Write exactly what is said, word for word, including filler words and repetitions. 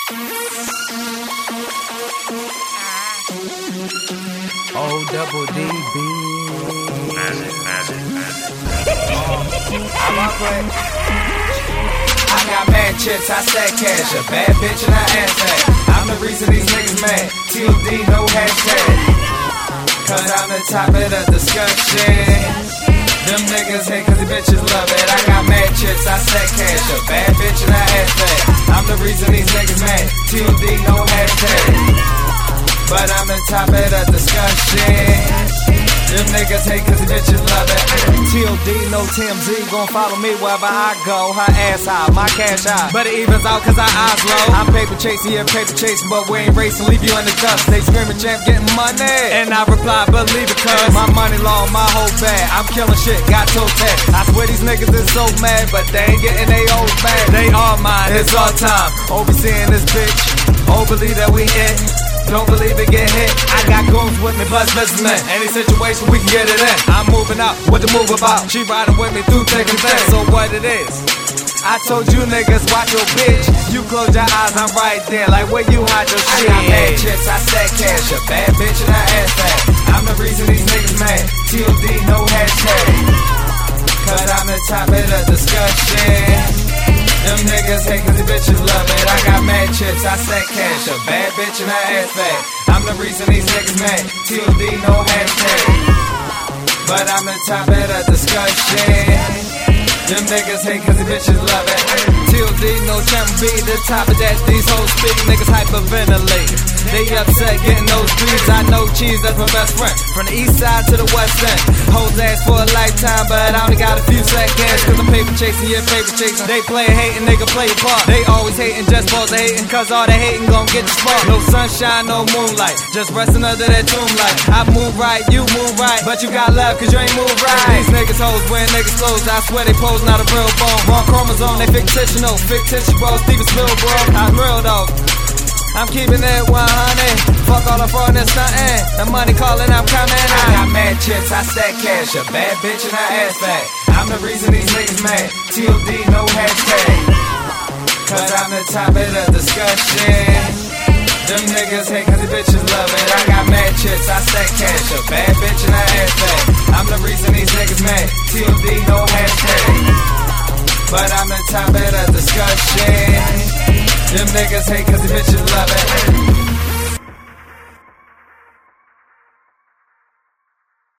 O double D B. Magic, magic, magic. I'm up with. I got mad chips, I stack cash, a bad bitch and I ass that. I'm the reason these niggas mad. T O D, no hashtag. Cause I'm the top of the discussion. Them niggas hate cause the bitches love it. I got mad chips, I stack cash, a bad bitch and I ass that. I'm the reason these niggas mad. T O D, no hashtag. But I'm the top of the discussion. Them niggas hate cause the bitches love it. T O D, no T M Z, gon' follow me wherever I go. Her ass high, my cash high, but it evens out cause our eyes low. I'm paper chasing, yeah, paper chasing, but we ain't racing, leave you in the dust. They screaming, champ, getting money, and I reply, believe it cause my money long, my whole bag. I'm killing shit, got toe tag. I swear these niggas is so mad, but they ain't getting they old bag. They all mine, it's all time. Overseeing this bitch, oh believe that we it. Don't believe it, get hit. I got goons with me, plus businessmen. Any situation, we can get it in. I'm moving out, what the move about? She riding with me through thick and thin. So what it is? I told you niggas, watch your bitch. You close your eyes, I'm right there. Like where you hide your shit. I got mad chips, I stack cash. A bad bitch and I ass fat. I'm the reason these niggas mad. T O D, no hashtag. Cause I'm the top of the discussion. Them niggas hate cause the bitches love it. I got mad chips, I stack cash. A bad bitch and I ass fat. I'm the reason these niggas mad. T O D, no hashtag. But I'm the top of the discussion. Them niggas hate cause the bitches love it. T O D, no champ, be the top of that. These hoes speak, niggas hyperventilate. They upset getting those dreams. I know cheese, that's my best friend. From the east side to the west end. Hoes ask for a lifetime, but I only got a few seconds. Cause I'm paper chasing, yeah, paper chasing. They play hating, nigga play a part. They always hating, just pause hating. Cause all they hating gon' get you spark. No sunshine, no moonlight. Just resting under that tomb light. I move right, you move right. But you got love cause you ain't move right. These niggas hoes wearing niggas clothes. I swear they pose not a real bone. Wrong chromosome, they fictional. Fictitious bro, Steven Spielberg. I'm real though. I'm keeping it one hundred. Fuck all the fraud and stuntin'. The money calling, I'm coming. I got mad chips, I stack cash. A bad bitch and I ass fat. I'm the reason these niggas mad. T O D, no hashtag. Cause I'm the top of the discussion. Them niggas hate cause the bitches love it. I got mad chips, I stack cash. A bad bitch and I ass fat. I'm the reason these niggas mad. T O D, no hashtag. But I'm the top of the discussion. Them niggas hate cause the bitches love it.